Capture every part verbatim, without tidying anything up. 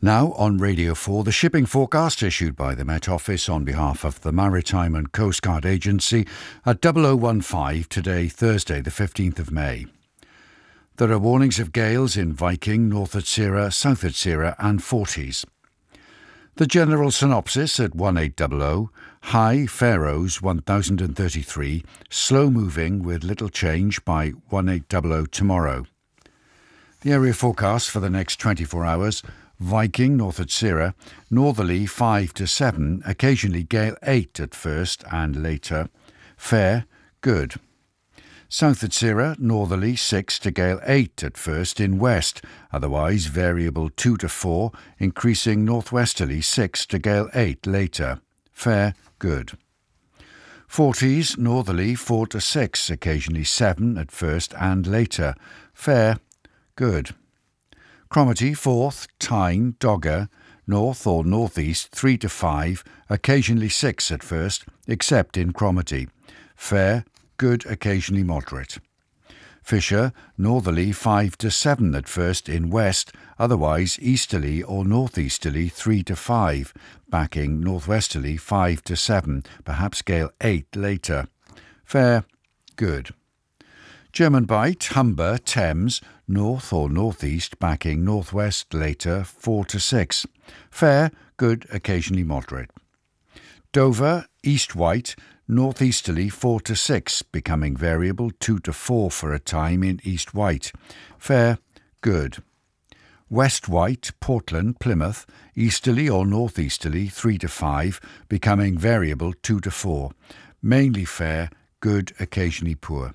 Now on Radio four, the shipping forecast issued by the Met Office on behalf of the Maritime and Coast Guard Agency at double oh one five today, Thursday, the fifteenth of May. There are warnings of gales in Viking, North Atsira, South Atsira and Forties. The general synopsis at eighteen hundred, high Faroes one thousand thirty-three, slow moving with little change by eighteen hundred tomorrow. The area forecast for the next twenty-four hours: Viking, North Atsira, northerly five to seven, occasionally gale eight at first and later. Fair, good. South Atsira, northerly six to gale eight at first in west, otherwise variable two to four, increasing northwesterly six to gale eight later. Fair, good. Forties, northerly four to six, occasionally seven at first and later. Fair, good. Cromarty, fourth, Tyne, Dogger, north or northeast three to five, occasionally six at first, except in Cromarty. Fair, good, occasionally moderate. Fisher, northerly five to seven at first in west, otherwise easterly or northeasterly three to five, backing northwesterly five to seven, perhaps gale eight later. Fair, good. German Bight, Humber, Thames, north or northeast, backing northwest later four to six. Fair, good, occasionally moderate. Dover, East White, northeasterly four to six, becoming variable two to four for a time in East White. Fair, good. West White, Portland, Plymouth, easterly or northeasterly three to five, becoming variable two to four. Mainly fair, good, occasionally poor.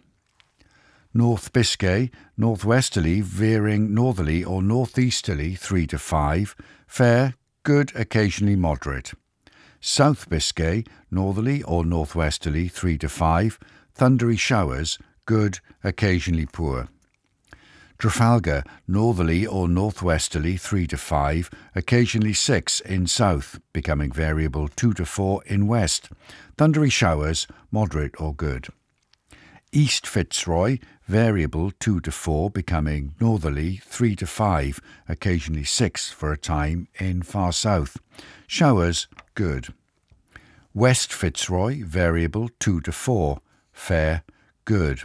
North Biscay, northwesterly veering northerly or northeasterly three to five, fair, good, occasionally moderate. South Biscay, northerly or northwesterly three to five, thundery showers, good, occasionally poor. Trafalgar, northerly or northwesterly three to five, occasionally six in south, becoming variable two to four in west. Thundery showers, moderate or good. East Fitzroy, variable two to four, becoming northerly three to five, occasionally six for a time in far south. Showers, good. West Fitzroy, variable two to four, fair, good.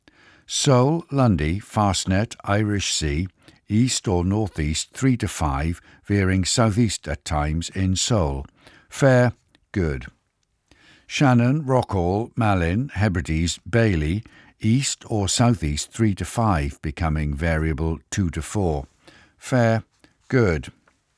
Seoul, Lundy, Fastnet, Irish Sea, east or northeast three to five, veering southeast at times in Seoul. Fair, good. Shannon, Rockall, Malin, Hebrides, Bailey, east or southeast three to five, becoming variable two to four. Fair, good.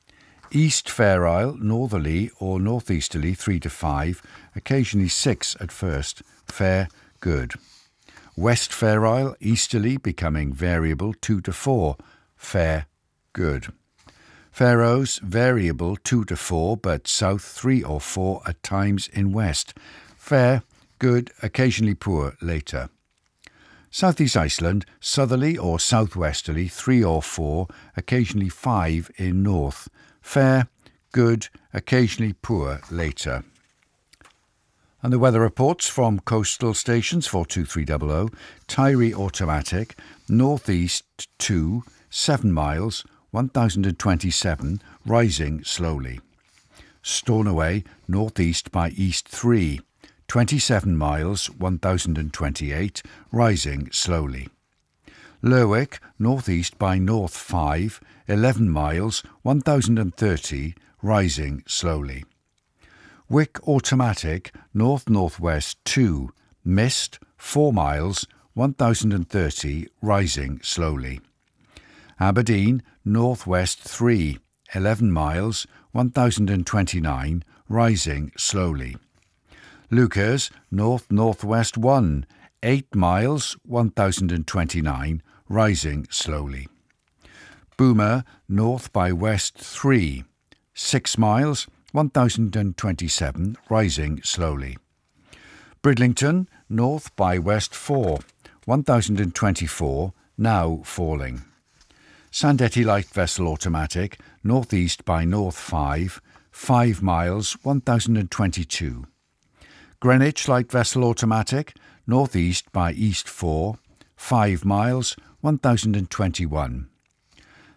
East Fair Isle, northerly or northeasterly three to five, occasionally six at first. Fair, good. West Fair Isle, easterly, becoming variable two to four. Fair, good. Faroes, variable two to four, but south three or four at times in west. Fair, good, occasionally poor later. Southeast Iceland, southerly or southwesterly three or four, occasionally five in north. Fair, good, occasionally poor later. And the weather reports from coastal stations for two three hundred, Tyree automatic, northeast two, seven miles, one thousand twenty-seven, rising slowly. Stornoway, northeast by east three, twenty-seven miles, one thousand twenty-eight, rising slowly. Lerwick, northeast by north five, eleven miles, one thousand thirty, rising slowly. Wick automatic, north-northwest two, mist, four miles, one thousand thirty, rising slowly. Aberdeen, northwest three, eleven miles, one thousand twenty-nine, rising slowly. Lucas, north-northwest one, eight miles, one thousand twenty-nine, rising slowly. Boomer, north by west three, six miles, one thousand twenty-seven, rising slowly. Bridlington, north by west four, one thousand twenty-four, now falling. Sandetti light vessel automatic, northeast by north five, five miles, one thousand twenty-two. Greenwich light vessel automatic, northeast by east four, five miles, one thousand twenty-one.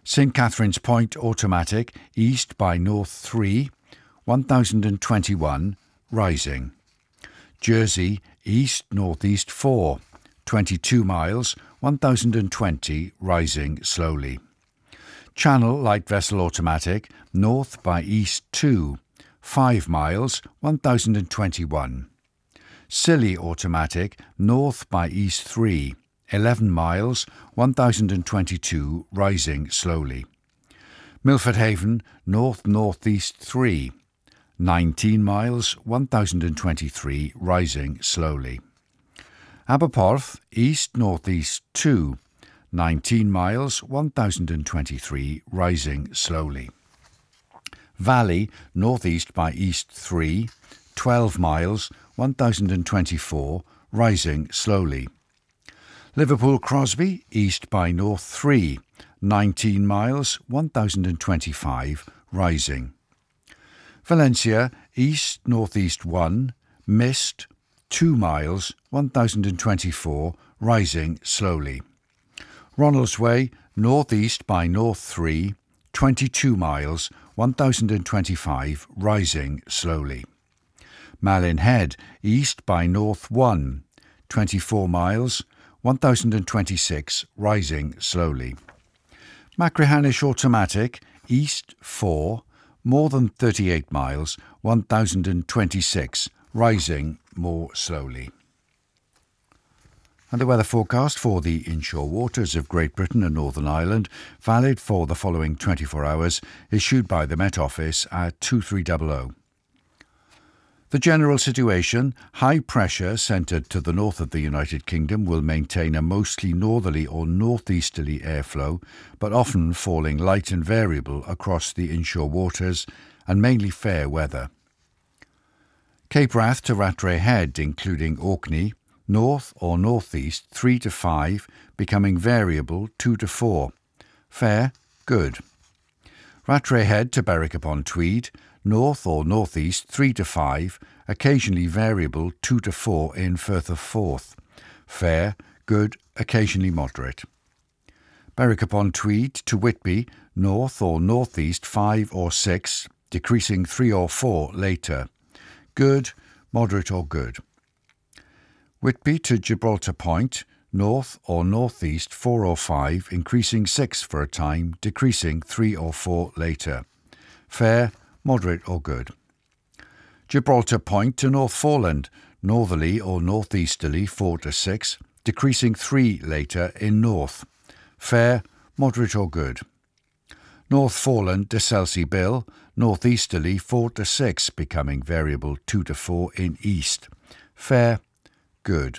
Saint Catherine's Point automatic, east by north three, one thousand twenty-one, rising. Jersey, east-northeast four, twenty-two miles, one thousand twenty, rising slowly. Channel light vessel automatic, north by east two, five miles, one thousand twenty-one. Scilly automatic, north by east three, eleven miles, one thousand twenty-two, rising slowly. Milford Haven, north-northeast three, nineteen miles, one thousand twenty-three, rising slowly. Aberporth, east-northeast two, nineteen miles, one thousand twenty-three, rising slowly. Valley, northeast by east three, twelve miles, one thousand twenty-four, rising slowly. Liverpool Crosby, east by north three, nineteen miles, one thousand twenty-five, rising. Valencia, east-northeast one, mist, two miles, one thousand twenty-four, rising slowly. Ronaldsway, northeast by north three, twenty-two miles, one thousand twenty-five, rising slowly. Malin Head, east by north one, twenty-four miles, one thousand twenty-six, rising slowly. Machrihanish automatic, east four, more than thirty-eight miles, one thousand twenty-six, rising more slowly. And the weather forecast for the inshore waters of Great Britain and Northern Ireland, valid for the following twenty-four hours, issued by the Met Office at two three zero zero. The general situation, high pressure centred to the north of the United Kingdom, will maintain a mostly northerly or northeasterly airflow, but often falling light and variable across the inshore waters, and mainly fair weather. Cape Wrath to Rattray Head, including Orkney, north or northeast three to five, becoming variable two to four. Fair, good. Rattray Head to Berwick-upon-Tweed, north or northeast three to five, occasionally variable two to four in Firth of Forth. Fair, good, occasionally moderate. Berwick-upon-Tweed to Whitby, north or northeast five or six, decreasing three or four later. Good, moderate or good. Whitby to Gibraltar Point, north or northeast four or five, increasing six for a time, decreasing three or four later. Fair, moderate or good. Gibraltar Point to North Foreland, northerly or northeasterly four to six, decreasing three later in north. Fair, moderate or good. North Foreland to Selsey Bill, northeasterly four to six, becoming variable two to four in east. Fair, good.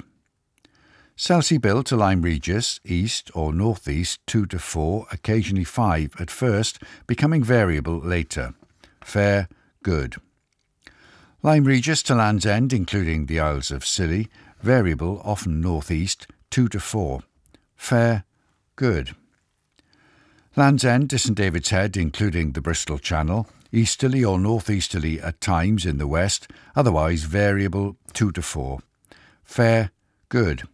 Selsey Bill to Lyme Regis, east or northeast two to four, occasionally five at first, becoming variable later. Fair, good. Lyme Regis to Land's End, including the Isles of Scilly, variable, often northeast, two to four. Fair, good. Land's End to St David's Head, including the Bristol Channel, easterly or northeasterly at times in the west, otherwise variable, two to four. Fair, good.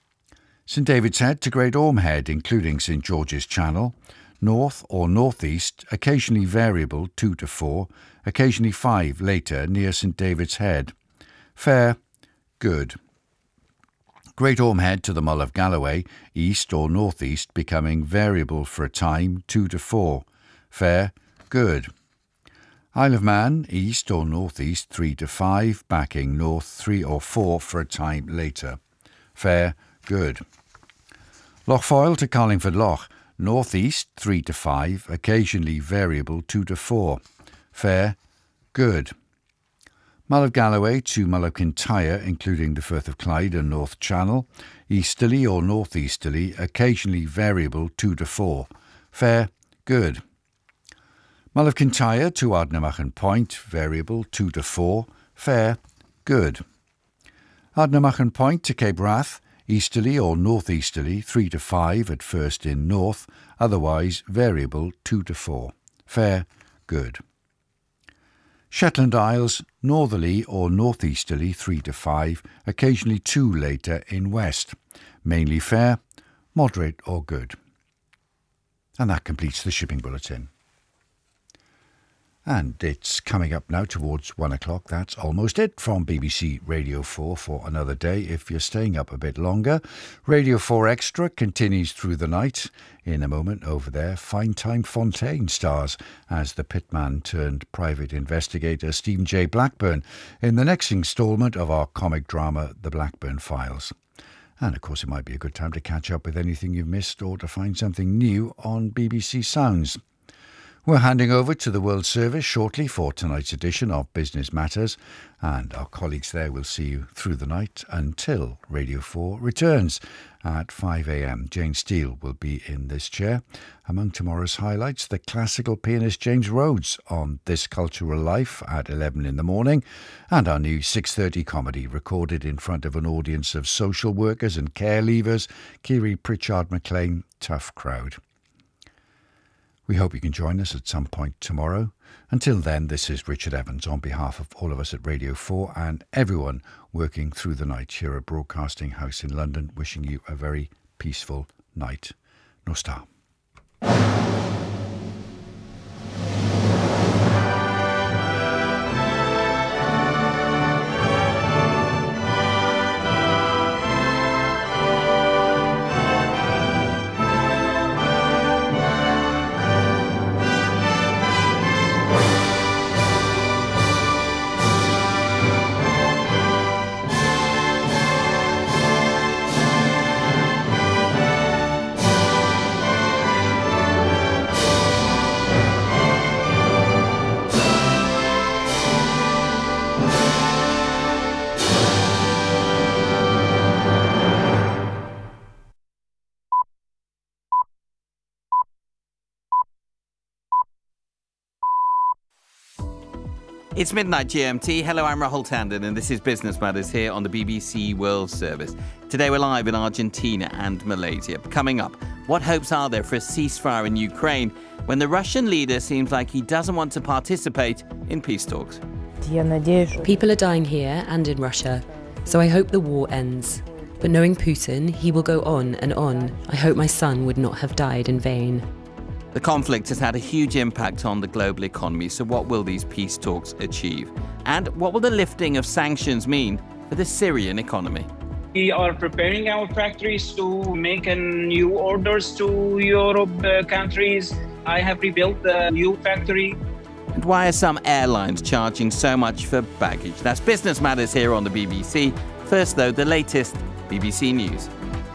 St David's Head to Great Orme Head, including St George's Channel, north or northeast, occasionally variable two to four, occasionally five later near St David's Head. Fair, good. Great Orme Head to the Mull of Galloway, east or northeast, becoming variable for a time two to four. Fair, good. Isle of Man, east or northeast three to five, backing north three or four for a time later. Fair, good. Lochfoyle to Carlingford Loch, northeast three to five, occasionally variable two to four. Fair, good. Mull of Galloway to Mull of Kintyre, including the Firth of Clyde and North Channel, easterly or northeasterly, occasionally variable two to four. Fair, good. Mull of Kintyre to Ardnamurchan Point, variable two to four. Fair, good. Ardnamurchan Point to Cape Wrath, easterly or northeasterly three to five at first in north, otherwise variable two to four. Fair, good. Shetland Isles, northerly or northeasterly three to five, occasionally two later in west. Mainly fair, moderate or good. And that completes the shipping bulletin. And it's coming up now towards one o'clock. That's almost it from B B C Radio four for another day. If you're staying up a bit longer, Radio four Extra continues through the night. In a moment over there, Fine Time Fontaine stars as the pitman turned private investigator Stephen J. Blackburn in the next instalment of our comic drama, The Blackburn Files. And of course, it might be a good time to catch up with anything you've missed or to find something new on B B C Sounds. We're handing over to the World Service shortly for tonight's edition of Business Matters, and our colleagues there will see you through the night until Radio four returns at five a.m. Jane Steele will be in this chair. Among tomorrow's highlights, the classical pianist James Rhodes on This Cultural Life at eleven in the morning, and our new six thirty comedy recorded in front of an audience of social workers and care leavers, Kiri Pritchard McLean, Tough Crowd. We hope you can join us at some point tomorrow. Until then, this is Richard Evans on behalf of all of us at Radio four and everyone working through the night here at Broadcasting House in London, wishing you a very peaceful night. Nostar. It's midnight G M T. Hello, I'm Rahul Tandon, and this is Business Matters here on the B B C World Service. Today we're live in Argentina and Malaysia. Coming up, what hopes are there for a ceasefire in Ukraine when the Russian leader seems like he doesn't want to participate in peace talks? People are dying here and in Russia, so I hope the war ends. But knowing Putin, he will go on and on. I hope my son would not have died in vain. The conflict has had a huge impact on the global economy, so what will these peace talks achieve? And what will the lifting of sanctions mean for the Syrian economy? We are preparing our factories to make a new orders to Europe uh, countries. I have rebuilt a new factory. And why are some airlines charging so much for baggage? That's Business Matters here on the B B C. First, though, the latest B B C News.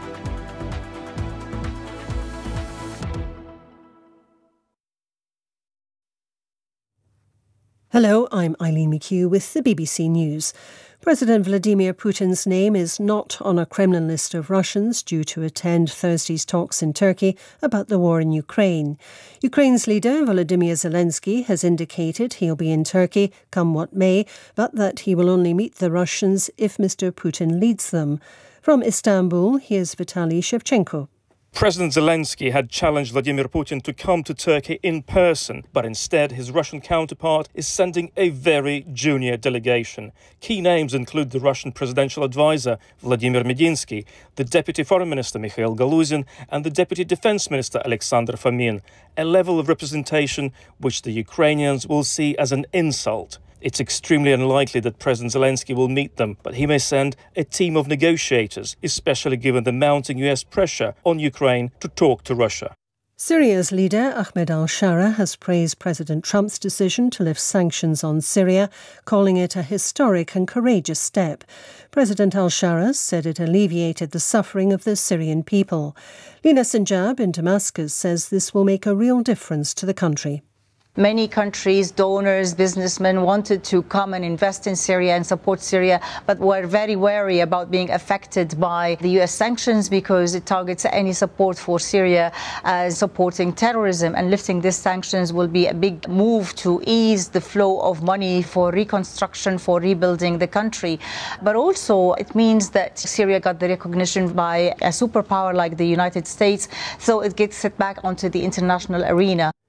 Hello, I'm Eileen McHugh with the B B C News. President Vladimir Putin's name is not on a Kremlin list of Russians due to attend Thursday's talks in Turkey about the war in Ukraine. Ukraine's leader, Volodymyr Zelensky, has indicated he'll be in Turkey come what may, but that he will only meet the Russians if Mister Putin leads them. From Istanbul, here's Vitaly Shevchenko. President Zelensky had challenged Vladimir Putin to come to Turkey in person, but instead his Russian counterpart is sending a very junior delegation. Key names include the Russian presidential advisor Vladimir Medinsky, the Deputy Foreign Minister Mikhail Galuzin and the Deputy Defense Minister Alexander Fomin, a level of representation which the Ukrainians will see as an insult. It's extremely unlikely that President Zelensky will meet them, but he may send a team of negotiators, especially given the mounting U S pressure on Ukraine to talk to Russia. Syria's leader, Ahmed al-Shara, has praised President Trump's decision to lift sanctions on Syria, calling it a historic and courageous step. President al-Shara said it alleviated the suffering of the Syrian people. Lina Sinjab in Damascus says this will make a real difference to the country. Many countries, donors, businessmen wanted to come and invest in Syria and support Syria, but were very wary about being affected by the U S sanctions because it targets any support for Syria as supporting terrorism. And lifting these sanctions will be a big move to ease the flow of money for reconstruction, for rebuilding the country. But also it means that Syria got the recognition by a superpower like the United States, so it gets it back onto the international arena.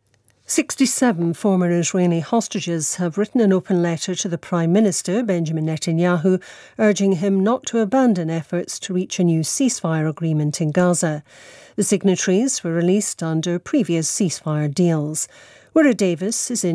sixty-seven former Israeli hostages have written an open letter to the Prime Minister, Benjamin Netanyahu, urging him not to abandon efforts to reach a new ceasefire agreement in Gaza. The signatories were released under previous ceasefire deals. Wira Davis is in